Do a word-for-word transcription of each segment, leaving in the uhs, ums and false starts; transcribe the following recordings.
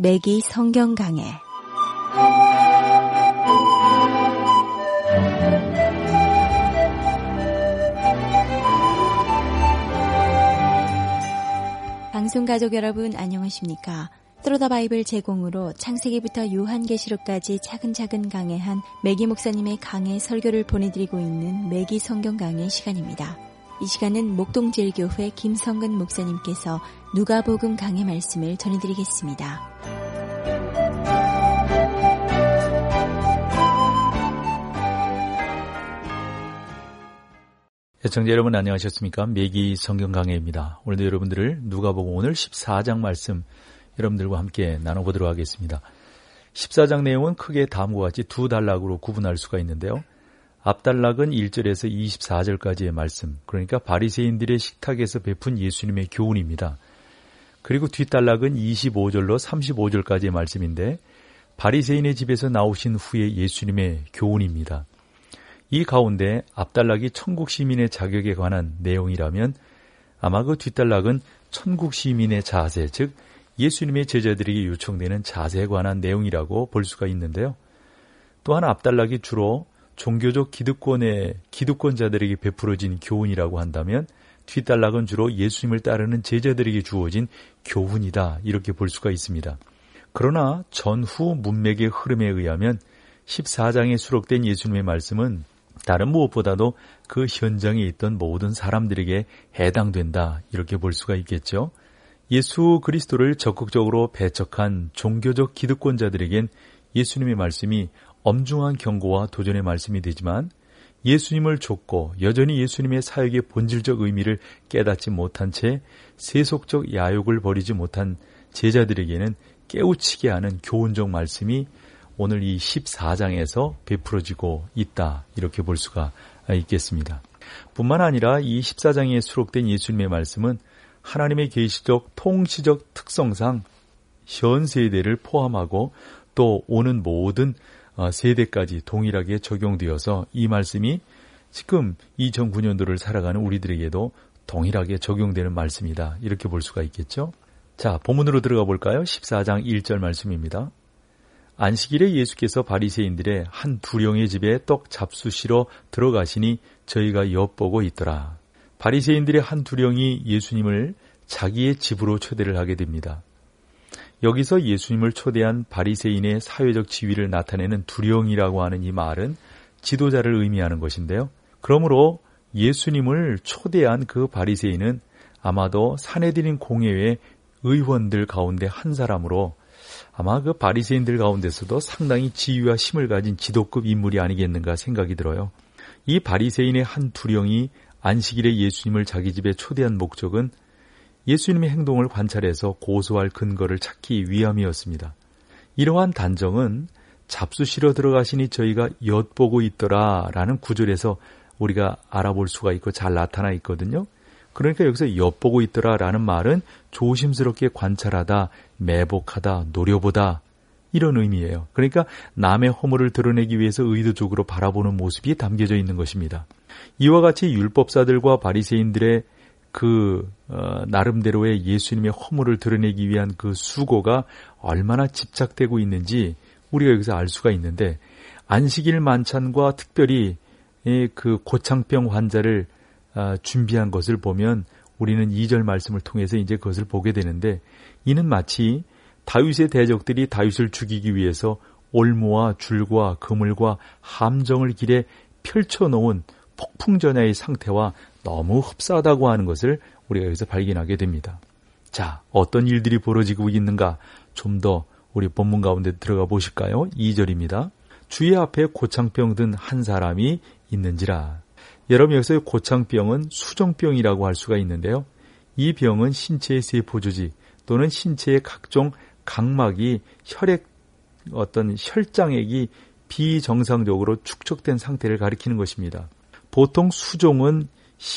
매기 성경 강해. 방송 가족 여러분 안녕하십니까? 트로더 바이블 제공으로 창세기부터 요한계시록까지 차근차근 강해한 매기 목사님의 강해 설교를 보내드리고 있는 매기 성경 강해 시간입니다. 이 시간은 목동제일교회 김성근 목사님께서 누가복음 강해 말씀을 전해드리겠습니다. 시청자 여러분 안녕하셨습니까? 매기 성경 강해입니다. 오늘도 여러분들을 누가복음 오늘 십사 장 말씀 여러분들과 함께 나눠보도록 하겠습니다. 십사 장 내용은 크게 다음과 같이 두 단락으로 구분할 수가 있는데요. 앞단락은 일 절에서 이십사 절까지의 말씀, 그러니까 바리새인들의 식탁에서 베푼 예수님의 교훈입니다. 그리고 뒷단락은 이십오 절로 삼십오 절까지의 말씀인데 바리새인의 집에서 나오신 후에 예수님의 교훈입니다. 이 가운데 앞단락이 천국 시민의 자격에 관한 내용이라면 아마 그 뒷단락은 천국 시민의 자세, 즉 예수님의 제자들에게 요청되는 자세에 관한 내용이라고 볼 수가 있는데요. 또한 앞단락이 주로 종교적 기득권의 기득권자들에게 베풀어진 교훈이라고 한다면 뒷단락은 주로 예수님을 따르는 제자들에게 주어진 교훈이다, 이렇게 볼 수가 있습니다. 그러나 전후 문맥의 흐름에 의하면 십사 장에 수록된 예수님의 말씀은 다른 무엇보다도 그 현장에 있던 모든 사람들에게 해당된다, 이렇게 볼 수가 있겠죠. 예수 그리스도를 적극적으로 배척한 종교적 기득권자들에겐 예수님의 말씀이 엄중한 경고와 도전의 말씀이 되지만 예수님을 좇고 여전히 예수님의 사역의 본질적 의미를 깨닫지 못한 채 세속적 야욕을 버리지 못한 제자들에게는 깨우치게 하는 교훈적 말씀이 오늘 이 십사 장에서 베풀어지고 있다, 이렇게 볼 수가 있겠습니다. 뿐만 아니라 이 십사 장에 수록된 예수님의 말씀은 하나님의 계시적 통치적 특성상 현 세대를 포함하고 또 오는 모든 세대까지 동일하게 적용되어서 이 말씀이 지금 이천구 년도를 살아가는 우리들에게도 동일하게 적용되는 말씀이다, 이렇게 볼 수가 있겠죠. 자, 본문으로 들어가 볼까요? 십사 장 일 절 말씀입니다. 안식일에 예수께서 바리새인들의 한 두령의 집에 떡 잡수시러 들어가시니 저희가 엿보고 있더라. 바리새인들의 한 두령이 예수님을 자기의 집으로 초대를 하게 됩니다. 여기서 예수님을 초대한 바리새인의 사회적 지위를 나타내는 두령이라고 하는 이 말은 지도자를 의미하는 것인데요. 그러므로 예수님을 초대한 그 바리새인은 아마도 산헤드린 공회의 의원들 가운데 한 사람으로 아마 그 바리새인들 가운데서도 상당히 지위와 힘을 가진 지도급 인물이 아니겠는가 생각이 들어요. 이 바리새인의 한 두령이 안식일에 예수님을 자기 집에 초대한 목적은 예수님의 행동을 관찰해서 고소할 근거를 찾기 위함이었습니다. 이러한 단정은 잡수시러 들어가시니 저희가 엿보고 있더라 라는 구절에서 우리가 알아볼 수가 있고 잘 나타나 있거든요. 그러니까 여기서 엿보고 있더라 라는 말은 조심스럽게 관찰하다, 매복하다, 노려보다, 이런 의미예요. 그러니까 남의 허물을 드러내기 위해서 의도적으로 바라보는 모습이 담겨져 있는 것입니다. 이와 같이 율법사들과 바리새인들의 그 어, 나름대로의 예수님의 허물을 드러내기 위한 그 수고가 얼마나 집착되고 있는지 우리가 여기서 알 수가 있는데, 안식일 만찬과 특별히 그 고창병 환자를 어, 준비한 것을 보면 우리는 이 절 말씀을 통해서 이제 그것을 보게 되는데, 이는 마치 다윗의 대적들이 다윗을 죽이기 위해서 올무와 줄과 그물과 함정을 길에 펼쳐놓은 폭풍전야의 상태와 너무 흡사하다고 하는 것을 우리가 여기서 발견하게 됩니다. 자, 어떤 일들이 벌어지고 있는가 좀 더 우리 본문 가운데 들어가 보실까요? 이 절입니다. 주의 앞에 고창병 든 한 사람이 있는지라. 여러분, 여기서 고창병은 수정병이라고 할 수가 있는데요. 이 병은 신체의 세포 조직 또는 신체의 각종 각막이 혈액 어떤 혈장액이 비정상적으로 축적된 상태를 가리키는 것입니다. 보통 수종은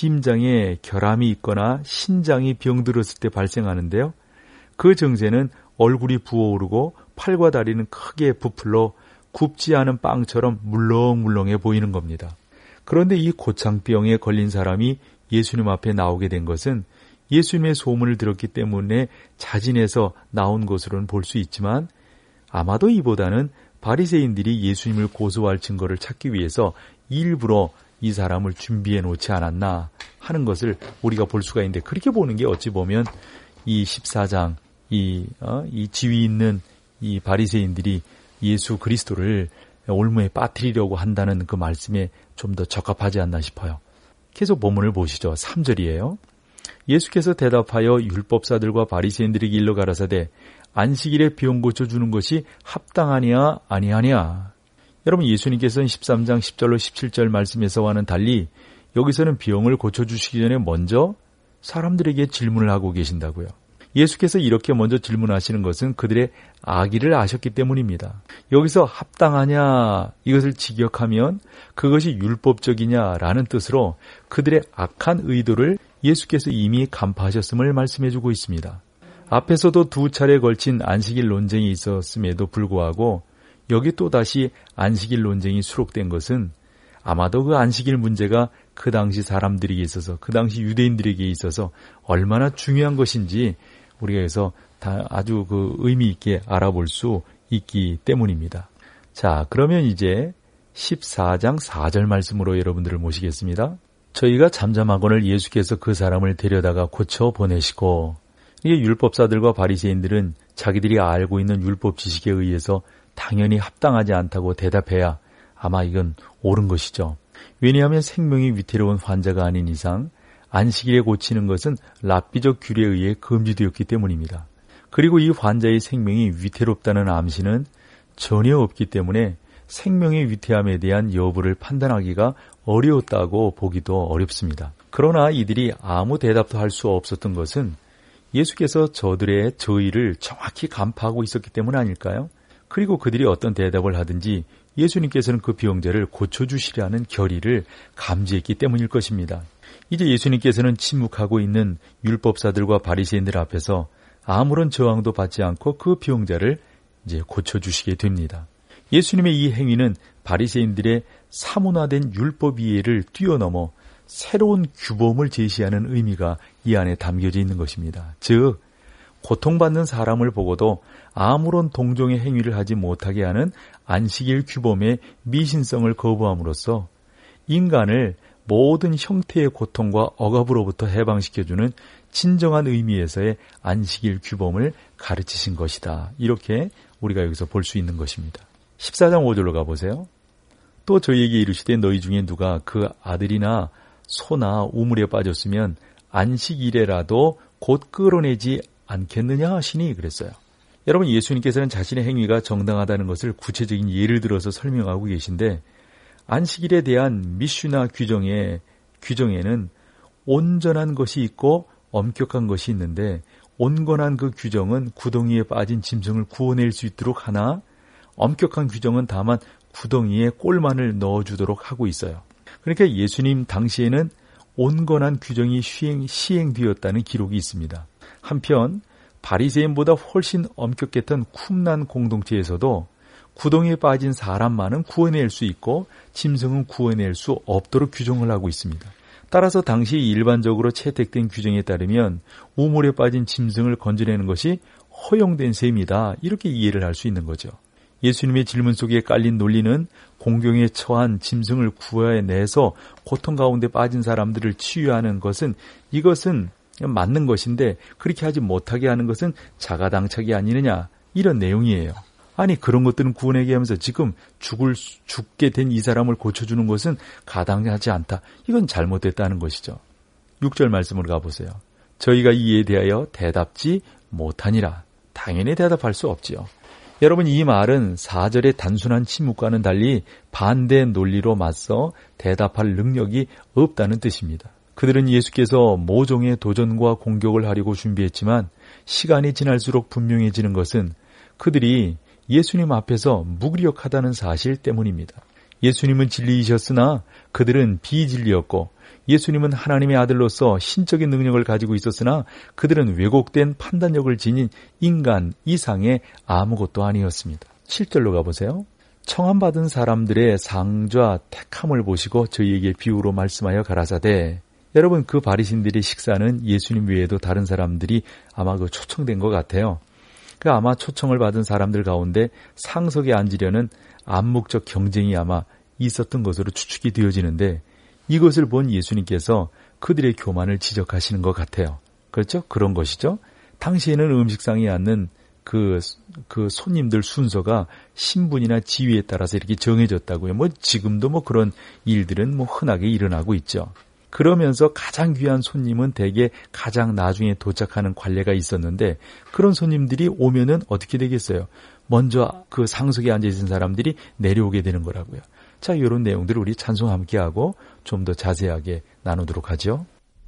심장에 결함이 있거나 신장이 병들었을 때 발생하는데요. 그 증세는 얼굴이 부어오르고 팔과 다리는 크게 부풀러 굽지 않은 빵처럼 물렁물렁해 보이는 겁니다. 그런데 이 고창병에 걸린 사람이 예수님 앞에 나오게 된 것은 예수님의 소문을 들었기 때문에 자진해서 나온 것으로는 볼 수 있지만 아마도 이보다는 바리새인들이 예수님을 고소할 증거를 찾기 위해서 일부러 이 사람을 준비해 놓지 않았나 하는 것을 우리가 볼 수가 있는데, 그렇게 보는 게 어찌 보면 이 십사 장 이, 어, 이 지위 있는 이 바리새인들이 예수 그리스도를 올무에 빠뜨리려고 한다는 그 말씀에 좀 더 적합하지 않나 싶어요. 계속 본문을 보시죠. 삼 절이에요. 예수께서 대답하여 율법사들과 바리새인들에게 일러 가라사대 안식일에 병 고쳐주는 것이 합당하냐 아니하냐. 여러분, 예수님께서는 십삼 장 십 절로 십칠 절 말씀에서와는 달리 여기서는 병을 고쳐주시기 전에 먼저 사람들에게 질문을 하고 계신다고요. 예수께서 이렇게 먼저 질문하시는 것은 그들의 악의를 아셨기 때문입니다. 여기서 합당하냐 이것을 직역하면 그것이 율법적이냐라는 뜻으로 그들의 악한 의도를 예수께서 이미 간파하셨음을 말씀해주고 있습니다. 앞에서도 두 차례에 걸친 안식일 논쟁이 있었음에도 불구하고 여기 또다시 안식일 논쟁이 수록된 것은 아마도 그 안식일 문제가 그 당시 사람들에게 있어서, 그 당시 유대인들에게 있어서 얼마나 중요한 것인지 우리가 여기서 다 아주 그 의미 있게 알아볼 수 있기 때문입니다. 자, 그러면 이제 십사 장 사 절 말씀으로 여러분들을 모시겠습니다. 저희가 잠잠하거늘 예수께서 그 사람을 데려다가 고쳐 보내시고, 이게 율법사들과 바리새인들은 자기들이 알고 있는 율법 지식에 의해서 당연히 합당하지 않다고 대답해야 아마 이건 옳은 것이죠. 왜냐하면 생명이 위태로운 환자가 아닌 이상 안식일에 고치는 것은 랍비적 규례에 의해 금지되었기 때문입니다. 그리고 이 환자의 생명이 위태롭다는 암시는 전혀 없기 때문에 생명의 위태함에 대한 여부를 판단하기가 어려웠다고 보기도 어렵습니다. 그러나 이들이 아무 대답도 할 수 없었던 것은 예수께서 저들의 저의를 정확히 간파하고 있었기 때문 아닐까요? 그리고 그들이 어떤 대답을 하든지 예수님께서는 그 병자를 고쳐주시라는 결의를 감지했기 때문일 것입니다. 이제 예수님께서는 침묵하고 있는 율법사들과 바리새인들 앞에서 아무런 저항도 받지 않고 그 병자를 이제 고쳐주시게 됩니다. 예수님의 이 행위는 바리새인들의 사문화된 율법 이해를 뛰어넘어 새로운 규범을 제시하는 의미가 이 안에 담겨져 있는 것입니다. 즉, 고통받는 사람을 보고도 아무런 동정의 행위를 하지 못하게 하는 안식일 규범의 미신성을 거부함으로써 인간을 모든 형태의 고통과 억압으로부터 해방시켜주는 진정한 의미에서의 안식일 규범을 가르치신 것이다. 이렇게 우리가 여기서 볼 수 있는 것입니다. 십사 장 오 절로 가보세요. 또 저희에게 이르시되 너희 중에 누가 그 아들이나 소나 우물에 빠졌으면 안식일에라도 곧 끌어내지 않겠느냐 하시니 그랬어요. 여러분, 예수님께서는 자신의 행위가 정당하다는 것을 구체적인 예를 들어서 설명하고 계신데, 안식일에 대한 미슈나 규정에, 규정에는 온전한 것이 있고 엄격한 것이 있는데, 온건한 그 규정은 구덩이에 빠진 짐승을 구원낼 수 있도록 하나, 엄격한 규정은 다만 구덩이에 꼴만을 넣어주도록 하고 있어요. 그러니까 예수님 당시에는 온건한 규정이 시행, 시행되었다는 기록이 있습니다. 한편 바리새인보다 훨씬 엄격했던 쿰난 공동체에서도 구덩이에 빠진 사람만은 구원낼 수 있고 짐승은 구원낼 수 없도록 규정을 하고 있습니다. 따라서 당시 일반적으로 채택된 규정에 따르면 우물에 빠진 짐승을 건져내는 것이 허용된 셈이다, 이렇게 이해를 할 수 있는 거죠. 예수님의 질문 속에 깔린 논리는 공경에 처한 짐승을 구해내서 고통 가운데 빠진 사람들을 치유하는 것은, 이것은 맞는 것인데 그렇게 하지 못하게 하는 것은 자가당착이 아니느냐, 이런 내용이에요. 아니, 그런 것들은 구원하게 하면서 지금 죽을 죽게 된 이 사람을 고쳐주는 것은 가당하지 않다, 이건 잘못됐다는 것이죠. 육 절 말씀으로 가보세요. 저희가 이에 대하여 대답지 못하니라. 당연히 대답할 수 없지요. 여러분, 이 말은 사 절의 단순한 침묵과는 달리 반대 논리로 맞서 대답할 능력이 없다는 뜻입니다. 그들은 예수께서 모종의 도전과 공격을 하려고 준비했지만 시간이 지날수록 분명해지는 것은 그들이 예수님 앞에서 무기력하다는 사실 때문입니다. 예수님은 진리이셨으나 그들은 비진리였고, 예수님은 하나님의 아들로서 신적인 능력을 가지고 있었으나 그들은 왜곡된 판단력을 지닌 인간 이상의 아무것도 아니었습니다. 칠 절로 가보세요. 청함받은 사람들의 상좌 택함을 보시고 저희에게 비유로 말씀하여 가라사대. 여러분, 그 바리새인들의 식사는 예수님 외에도 다른 사람들이 아마 그 초청된 것 같아요. 그 아마 초청을 받은 사람들 가운데 상석에 앉으려는 암묵적 경쟁이 아마 있었던 것으로 추측이 되어지는데, 이것을 본 예수님께서 그들의 교만을 지적하시는 것 같아요. 그렇죠? 그런 것이죠. 당시에는 음식상에 앉는 그, 그 손님들 순서가 신분이나 지위에 따라서 이렇게 정해졌다고요. 뭐 지금도 뭐 그런 일들은 뭐 흔하게 일어나고 있죠. 그러면서 가장 귀한 손님은 대개 가장 나중에 도착하는 관례가 있었는데, 그런 손님들이 오면은 어떻게 되겠어요? 먼저 그 상석에 앉아 있는 사람들이 내려오게 되는 거라고요. 자, 이런 내용들을 우리 찬송 함께하고 좀 더 자세하게 나누도록 하죠.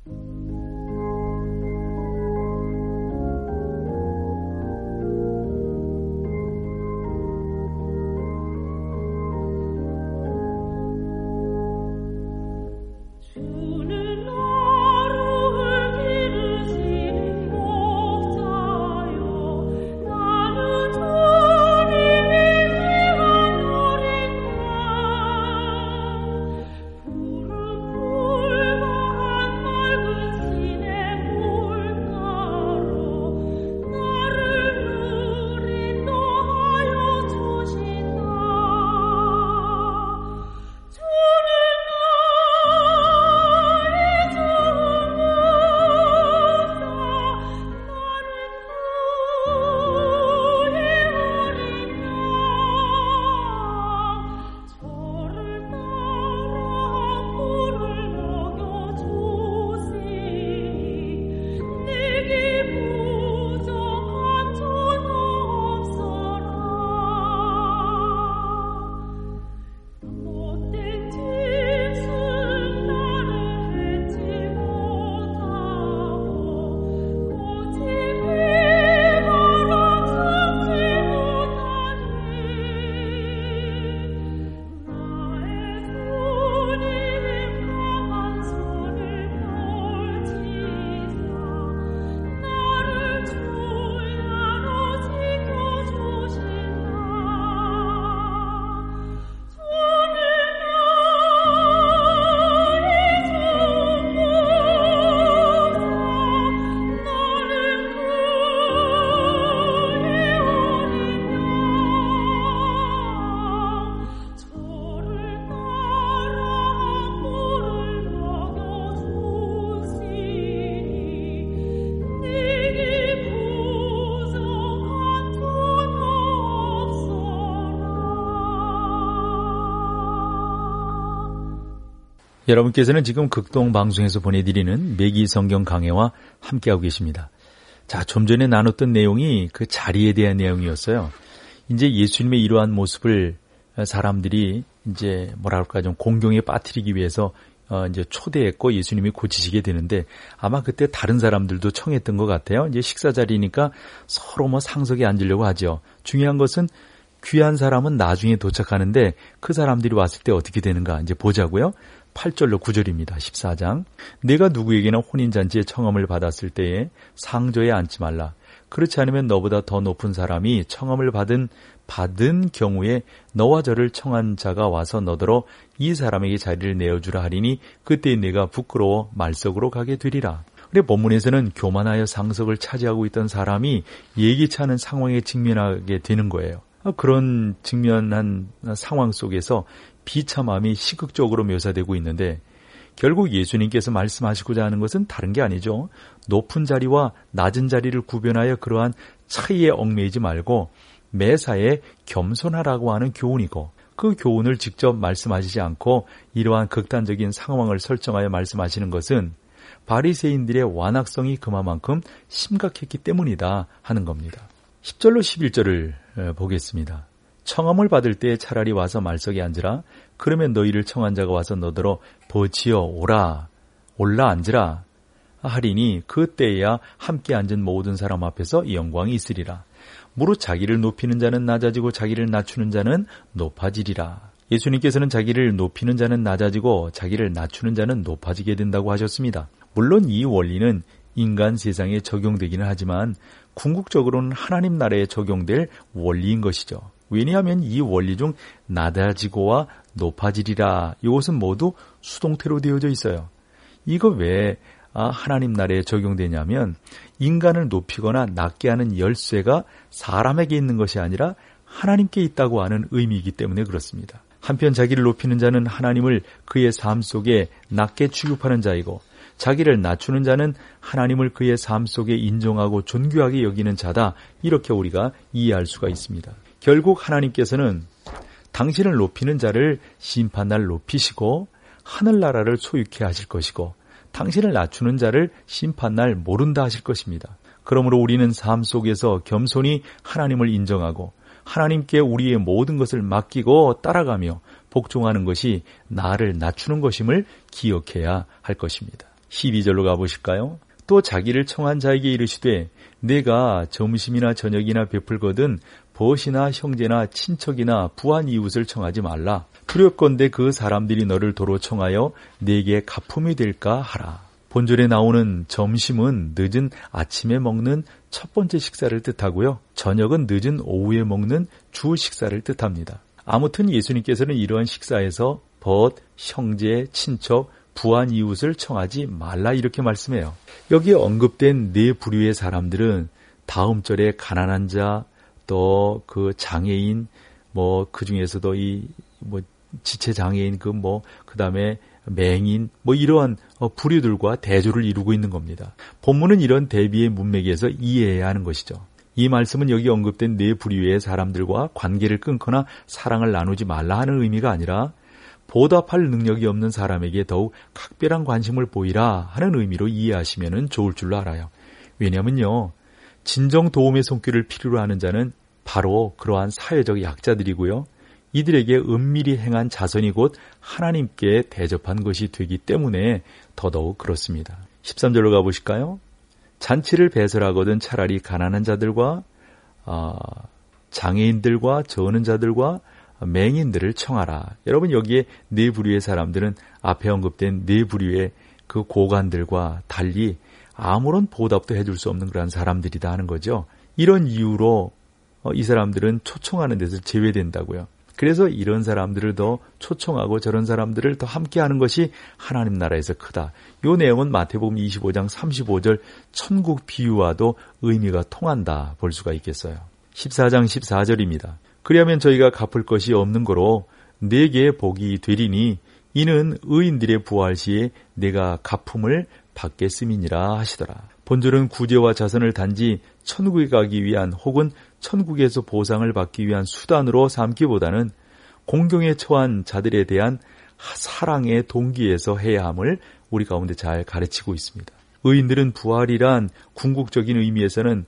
여러분께서는 지금 극동방송에서 보내드리는 매기 성경 강해와 함께하고 계십니다. 자, 좀 전에 나눴던 내용이 그 자리에 대한 내용이었어요. 이제 예수님의 이러한 모습을 사람들이 이제 뭐랄까 좀 공경에 빠뜨리기 위해서 어 이제 초대했고 예수님이 고치시게 되는데, 아마 그때 다른 사람들도 청했던 것 같아요. 이제 식사 자리니까 서로 뭐 상석에 앉으려고 하죠. 중요한 것은 귀한 사람은 나중에 도착하는데 그 사람들이 왔을 때 어떻게 되는가 이제 보자고요. 팔 절로 구 절입니다. 십사 장. 내가 누구에게나 혼인잔치에 청함을 받았을 때에 상저에 앉지 말라. 그렇지 않으면 너보다 더 높은 사람이 청함을 받은 받은 경우에 너와 저를 청한 자가 와서 너더러 이 사람에게 자리를 내어주라 하리니 그때 내가 부끄러워 말석으로 가게 되리라. 그래, 본문에서는 교만하여 상석을 차지하고 있던 사람이 예기치 않은 상황에 직면하게 되는 거예요. 그런 직면한 상황 속에서 비참함이 시극적으로 묘사되고 있는데, 결국 예수님께서 말씀하시고자 하는 것은 다른 게 아니죠. 높은 자리와 낮은 자리를 구별하여 그러한 차이에 얽매이지 말고 매사에 겸손하라고 하는 교훈이고, 그 교훈을 직접 말씀하시지 않고 이러한 극단적인 상황을 설정하여 말씀하시는 것은 바리새인들의 완악성이 그만큼 심각했기 때문이다 하는 겁니다. 십 절로 십일 절을 보겠습니다. 청함을 받을 때 차라리 와서 말석에 앉으라. 그러면 너희를 청한 자가 와서 너더러 버치어 오라 올라 앉으라 하리니 그때야 함께 앉은 모든 사람 앞에서 이 영광이 있으리라. 무릇 자기를 높이는 자는 낮아지고 자기를 낮추는 자는 높아지리라. 예수님께서는 자기를 높이는 자는 낮아지고 자기를 낮추는 자는 높아지게 된다고 하셨습니다. 물론 이 원리는 인간 세상에 적용되기는 하지만 궁극적으로는 하나님 나라에 적용될 원리인 것이죠. 왜냐하면 이 원리 중 낮아지고와 높아지리라, 이것은 모두 수동태로 되어져 있어요. 이거 왜 하나님 나라에 적용되냐면 인간을 높이거나 낮게 하는 열쇠가 사람에게 있는 것이 아니라 하나님께 있다고 하는 의미이기 때문에 그렇습니다. 한편 자기를 높이는 자는 하나님을 그의 삶 속에 낮게 취급하는 자이고 자기를 낮추는 자는 하나님을 그의 삶 속에 인정하고 존귀하게 여기는 자다. 이렇게 우리가 이해할 수가 있습니다. 결국 하나님께서는 당신을 높이는 자를 심판날 높이시고 하늘나라를 소유케 하실 것이고 당신을 낮추는 자를 심판날 모른다 하실 것입니다. 그러므로 우리는 삶 속에서 겸손히 하나님을 인정하고 하나님께 우리의 모든 것을 맡기고 따라가며 복종하는 것이 나를 낮추는 것임을 기억해야 할 것입니다. 십이 절로 가보실까요? 또 자기를 청한 자에게 이르시되 내가 점심이나 저녁이나 베풀거든 벗이나 형제나 친척이나 부한 이웃을 청하지 말라. 두렵건대 그 사람들이 너를 도로 청하여 내게 가품이 될까 하라. 본절에 나오는 점심은 늦은 아침에 먹는 첫 번째 식사를 뜻하고요. 저녁은 늦은 오후에 먹는 주 식사를 뜻합니다. 아무튼 예수님께서는 이러한 식사에서 벗, 형제, 친척, 부한 이웃을 청하지 말라 이렇게 말씀해요. 여기에 언급된 네 부류의 사람들은 다음 절에 가난한 자, 또 그 장애인, 뭐 그 중에서도 이 뭐 지체 장애인, 그 뭐 그다음에 맹인, 뭐 이러한 부류들과 대조를 이루고 있는 겁니다. 본문은 이런 대비의 문맥에서 이해해야 하는 것이죠. 이 말씀은 여기 언급된 네 부류의 사람들과 관계를 끊거나 사랑을 나누지 말라 하는 의미가 아니라 보답할 능력이 없는 사람에게 더욱 각별한 관심을 보이라 하는 의미로 이해하시면 좋을 줄로 알아요. 왜냐면요, 진정 도움의 손길을 필요로 하는 자는 바로 그러한 사회적 약자들이고요. 이들에게 은밀히 행한 자선이 곧 하나님께 대접한 것이 되기 때문에 더더욱 그렇습니다. 십삼 절로 가보실까요? 잔치를 배설하거든 차라리 가난한 자들과 어, 장애인들과 저는 자들과 맹인들을 청하라. 여러분, 여기에 네 부류의 사람들은 앞에 언급된 네 부류의 그 고관들과 달리 아무런 보답도 해줄 수 없는 그런 사람들이다 하는 거죠. 이런 이유로 이 사람들은 초청하는 데서 제외된다고요. 그래서 이런 사람들을 더 초청하고 저런 사람들을 더 함께하는 것이 하나님 나라에서 크다. 이 내용은 마태복음 이십오 장 삼십오 절 천국 비유와도 의미가 통한다 볼 수가 있겠어요. 십사 장 십사 절입니다. 그리하면 저희가 갚을 것이 없는 거로 내게 복이 되리니 이는 의인들의 부활 시에 내가 갚음을 받겠음이니라 하시더라. 본절은 구제와 자선을 단지 천국에 가기 위한 혹은 천국에서 보상을 받기 위한 수단으로 삼기보다는 공경에 처한 자들에 대한 사랑의 동기에서 해야 함을 우리 가운데 잘 가르치고 있습니다. 의인들은 부활이란 궁극적인 의미에서는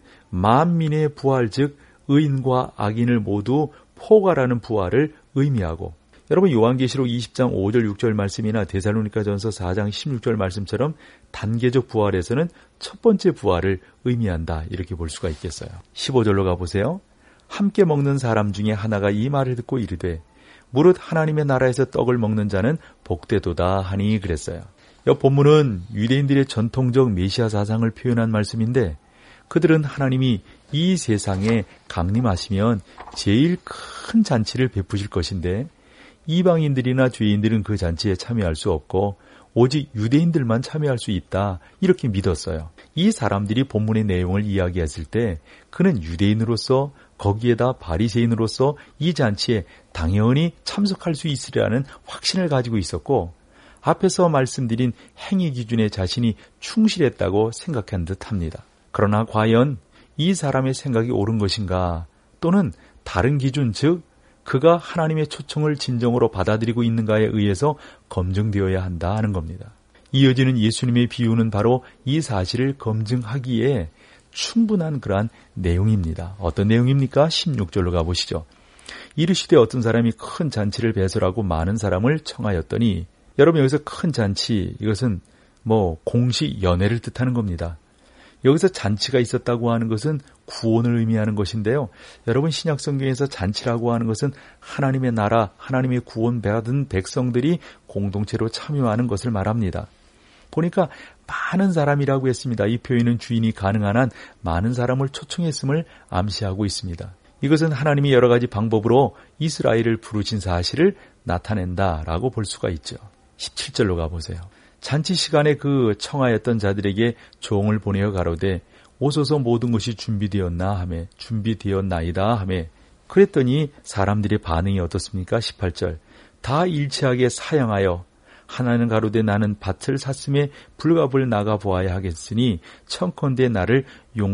만민의 부활, 즉 의인과 악인을 모두 포괄하는 부활을 의미하고, 여러분 요한계시록 이십 장 오 절 육 절 말씀이나 데살로니가전서 사 장 십육 절 말씀처럼 단계적 부활에서는 첫 번째 부활을 의미한다 이렇게 볼 수가 있겠어요. 십오 절로 가보세요. 함께 먹는 사람 중에 하나가 이 말을 듣고 이르되 무릇 하나님의 나라에서 떡을 먹는 자는 복되도다 하니 그랬어요. 이 본문은 유대인들의 전통적 메시아 사상을 표현한 말씀인데, 그들은 하나님이 이 세상에 강림하시면 제일 큰 잔치를 베푸실 것인데 이방인들이나 죄인들은 그 잔치에 참여할 수 없고 오직 유대인들만 참여할 수 있다 이렇게 믿었어요. 이 사람들이 본문의 내용을 이야기했을 때 그는 유대인으로서 거기에다 바리새인으로서 이 잔치에 당연히 참석할 수 있으리라는 확신을 가지고 있었고, 앞에서 말씀드린 행위 기준에 자신이 충실했다고 생각한 듯합니다. 그러나 과연 이 사람의 생각이 옳은 것인가, 또는 다른 기준, 즉 그가 하나님의 초청을 진정으로 받아들이고 있는가에 의해서 검증되어야 한다 하는 겁니다. 이어지는 예수님의 비유는 바로 이 사실을 검증하기에 충분한 그러한 내용입니다. 어떤 내용입니까? 십육 절로 가보시죠. 이르시되 어떤 사람이 큰 잔치를 배설하고 많은 사람을 청하였더니, 여러분 여기서 큰 잔치, 이것은 뭐 공식 연회를 뜻하는 겁니다. 여기서 잔치가 있었다고 하는 것은 구원을 의미하는 것인데요. 여러분 신약 성경에서 잔치라고 하는 것은 하나님의 나라, 하나님의 구원받은 백성들이 공동체로 참여하는 것을 말합니다. 보니까 많은 사람이라고 했습니다. 이 표현은 주인이 가능한 한 많은 사람을 초청했음을 암시하고 있습니다. 이것은 하나님이 여러 가지 방법으로 이스라엘을 부르신 사실을 나타낸다라고 볼 수가 있죠. 십칠 절로 가보세요. 잔치 시간에 그 청하였던 자들에게 종을 보내어 가로되 오소서 모든 것이 준비되었나 하매 준비되었나이다 하매 그랬더니 사람들의 반응이 어떻습니까? 십팔 절 다 일치하게 사양하여 하나는 가로되 나는 밭을 샀음에 불갑을 나가 보아야 하겠으니 청컨대 나를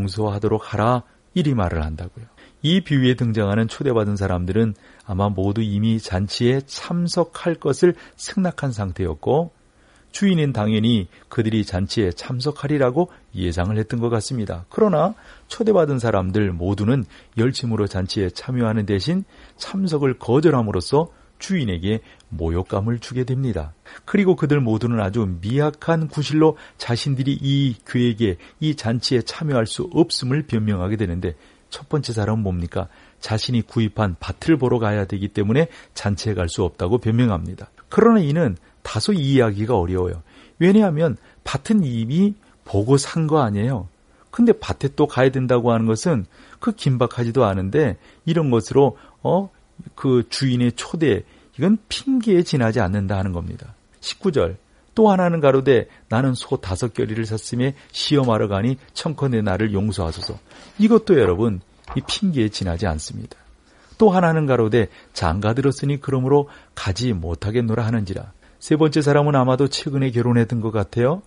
용서하도록 하라 이리 말을 한다고요. 이 비유에 등장하는 초대받은 사람들은 아마 모두 이미 잔치에 참석할 것을 승낙한 상태였고 주인은 당연히 그들이 잔치에 참석하리라고 예상을 했던 것 같습니다. 그러나 초대받은 사람들 모두는 열심으로 잔치에 참여하는 대신 참석을 거절함으로써 주인에게 모욕감을 주게 됩니다. 그리고 그들 모두는 아주 미약한 구실로 자신들이 이 계획에 이 잔치에 참여할 수 없음을 변명하게 되는데 첫 번째 사람은 뭡니까? 자신이 구입한 밭을 보러 가야 되기 때문에 잔치에 갈 수 없다고 변명합니다. 그러나 이는 다소 이해하기가 어려워요. 왜냐하면 밭은 이미 보고 산 거 아니에요. 근데 밭에 또 가야 된다고 하는 것은 그 긴박하지도 않은데 이런 것으로 어? 그 주인의 초대, 이건 핑계에 지나지 않는다 하는 겁니다. 십구 절 또 하나는 가로되 나는 소 다섯 겨리를 샀음에 시험하러 가니 청컨대 나를 용서하소서. 이것도 여러분 이 핑계에 지나지 않습니다. 또 하나는 가로되 장가 들었으니 그러므로 가지 못하겠노라 하는지라. 세 번째 사람은 아마도 최근에 결혼했던 것 같아요.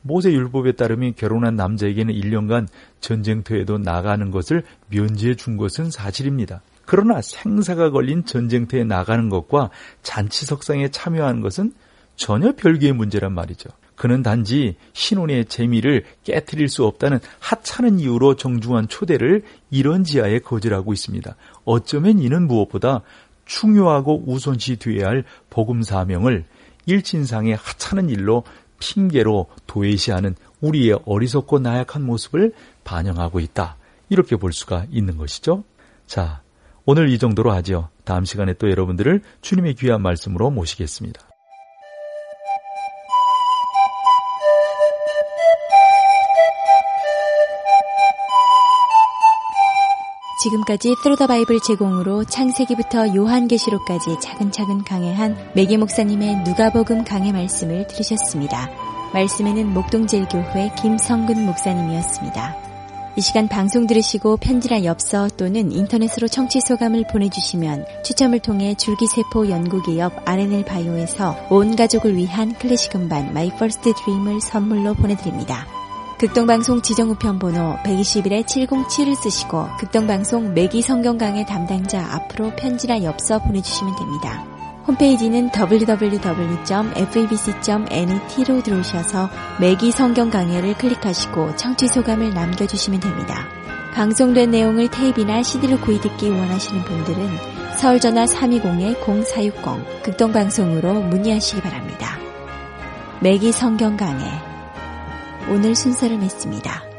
모세율법에 따르면 결혼한 남자에게는 일 년간 전쟁터에도 나가는 것을 면제해 준 것은 사실입니다. 그러나 생사가 걸린 전쟁터에 나가는 것과 잔치석상에 참여하는 것은 전혀 별개의 문제란 말이죠. 그는 단지 신혼의 재미를 깨트릴 수 없다는 하찮은 이유로 정중한 초대를 이런 지하에 거절하고 있습니다. 어쩌면 이는 무엇보다 중요하고 우선시 되어야 할 복음 사명을 일진상의 하찮은 일로 핑계로 도외시하는 우리의 어리석고 나약한 모습을 반영하고 있다. 이렇게 볼 수가 있는 것이죠. 자, 오늘 이 정도로 하죠. 다음 시간에 또 여러분들을 주님의 귀한 말씀으로 모시겠습니다. 지금까지 Through the Bible 제공으로 창세기부터 요한계시록까지 차근차근 강해한 매기 목사님의 누가복음 강해 말씀을 들으셨습니다. 말씀에는 목동제일교회 김성근 목사님이었습니다. 이 시간 방송 들으시고 편지나 엽서 또는 인터넷으로 청취 소감을 보내주시면 추첨을 통해 줄기세포 연구기업 알엔엘 바이오에서 온 가족을 위한 클래식 음반 My First Dream을 선물로 보내드립니다. 극동방송 지정우편 번호 백이십일 칠공칠을 쓰시고 극동방송 매기 성경 강해 담당자 앞으로 편지나 엽서 보내주시면 됩니다. 홈페이지는 더블유 더블유 더블유 점 에프이비씨 점 넷으로 들어오셔서 매기 성경 강해를 클릭하시고 청취 소감을 남겨주시면 됩니다. 방송된 내용을 테이프나 씨디로 구입듣기 원하시는 분들은 서울전화 삼이공 공사육공 극동방송으로 문의하시기 바랍니다. 매기 성경 강해 오늘 순서를 맺습니다.